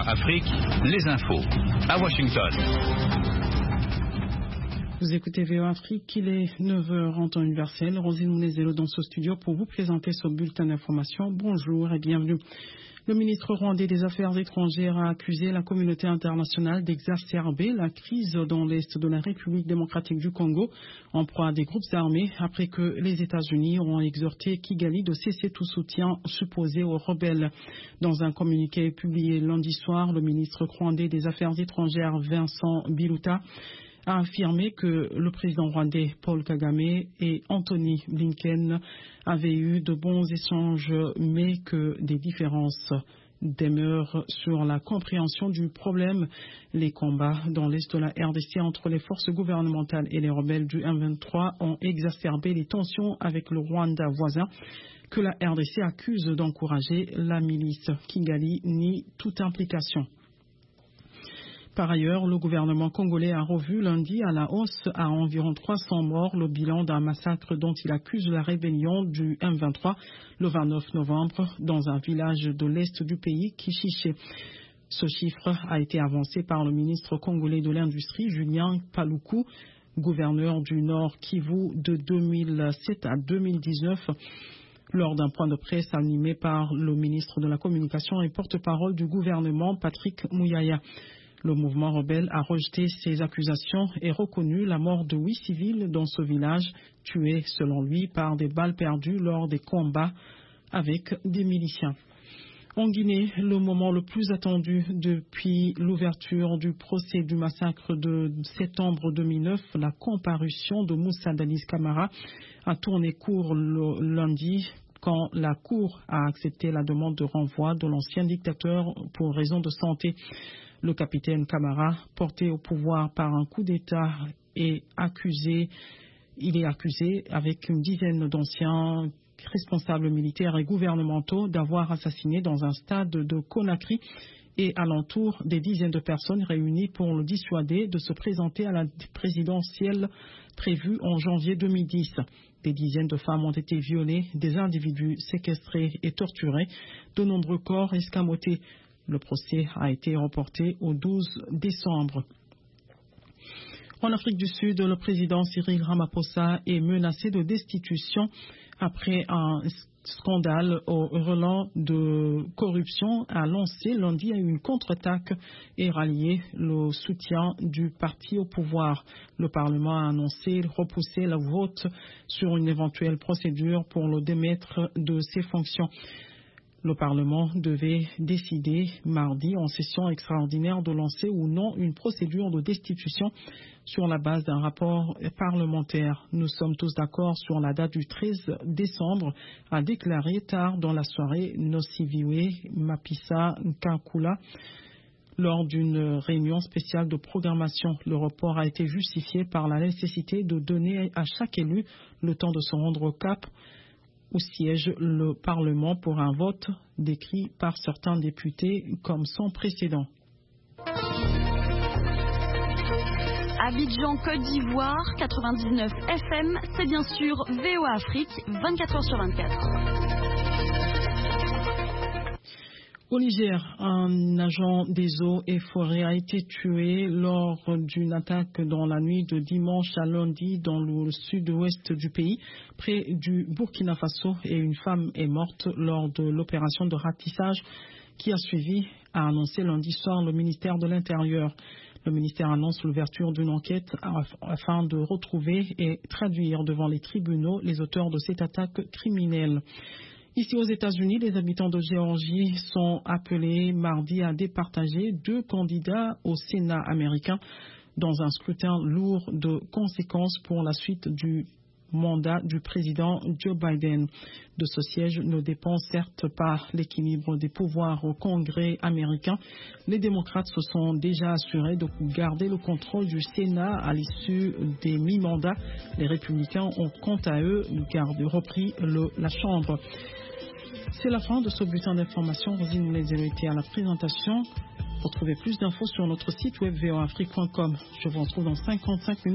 Afrique, les infos. À Washington. Vous écoutez VOA Afrique, il est 9h en temps universel. Rosine Mounezelo dans ce studio pour vous présenter ce bulletin d'information. Bonjour et bienvenue. Le ministre rwandais des Affaires étrangères a accusé la communauté internationale d'exacerber la crise dans l'est de la République démocratique du Congo en proie à des groupes armés après que les États-Unis ont exhorté Kigali de cesser tout soutien supposé aux rebelles. Dans un communiqué publié lundi soir, le ministre rwandais des Affaires étrangères Vincent Biluta a affirmé que le président rwandais Paul Kagame et Anthony Blinken avaient eu de bons échanges, mais que des différences demeurent sur la compréhension du problème. Les combats dans l'est de la RDC entre les forces gouvernementales et les rebelles du M23 ont exacerbé les tensions avec le Rwanda voisin, que la RDC accuse d'encourager. La milice Kigali nie toute implication. Par ailleurs, le gouvernement congolais a revu lundi à la hausse à environ 300 morts le bilan d'un massacre dont il accuse la rébellion du M23 le 29 novembre dans un village de l'est du pays, Kishiché. Ce chiffre a été avancé par le ministre congolais de l'Industrie, Julien Paluku, gouverneur du Nord Kivu de 2007 à 2019. Lors d'un point de presse animé par le ministre de la Communication et porte-parole du gouvernement, Patrick Muyaya. Le mouvement rebelle a rejeté ces accusations et reconnu la mort de 8 civils dans ce village, tués selon lui par des balles perdues lors des combats avec des miliciens. En Guinée, le moment le plus attendu depuis l'ouverture du procès du massacre de septembre 2009, la comparution de Moussa Dadis Camara, a tourné court le lundi quand la Cour a accepté la demande de renvoi de l'ancien dictateur pour raison de santé. Le capitaine Camara, porté au pouvoir par un coup d'État, il est accusé avec une dizaine d'anciens responsables militaires et gouvernementaux d'avoir assassiné dans un stade de Conakry et alentour des dizaines de personnes réunies pour le dissuader de se présenter à la présidentielle prévue en janvier 2010. Des dizaines de femmes ont été violées, des individus séquestrés et torturés, de nombreux corps escamotés. Le procès a été reporté au 12 décembre. En Afrique du Sud, le président Cyril Ramaphosa est menacé de destitution après un scandale au relent de corruption a lancé lundi une contre-attaque et rallié le soutien du parti au pouvoir. Le Parlement a annoncé repousser le vote sur une éventuelle procédure pour le démettre de ses fonctions. Le Parlement devait décider mardi en session extraordinaire de lancer ou non une procédure de destitution sur la base d'un rapport parlementaire. Nous sommes tous d'accord sur la date du 13 décembre, a déclaré tard dans la soirée Nosiviwe Mapisa Nkakula. Lors d'une réunion spéciale de programmation, le report a été justifié par la nécessité de donner à chaque élu le temps de se rendre au Cap où siège le Parlement pour un vote décrit par certains députés comme sans précédent. Abidjan, Côte d'Ivoire, 99 FM, c'est bien sûr VOA Afrique, 24h sur 24. Au Niger, un agent des eaux et forêts a été tué lors d'une attaque dans la nuit de dimanche à lundi dans le sud-ouest du pays, près du Burkina Faso, et une femme est morte lors de l'opération de ratissage qui a suivi, a annoncé lundi soir le ministère de l'Intérieur. Le ministère annonce l'ouverture d'une enquête afin de retrouver et traduire devant les tribunaux les auteurs de cette attaque criminelle. Ici aux États-Unis, les habitants de Géorgie sont appelés mardi à départager 2 candidats au Sénat américain dans un scrutin lourd de conséquences pour la suite du mandat du président Joe Biden. De ce siège ne dépend certes pas l'équilibre des pouvoirs au Congrès américain. Les démocrates se sont déjà assurés de garder le contrôle du Sénat à l'issue des mi-mandats. Les républicains ont quant à eux repris la Chambre. C'est la fin de ce bulletin d'information. Rosine Mounezelo était à la présentation. Retrouvez plus d'infos sur notre site web voafrique.com. Je vous retrouve dans 55 minutes.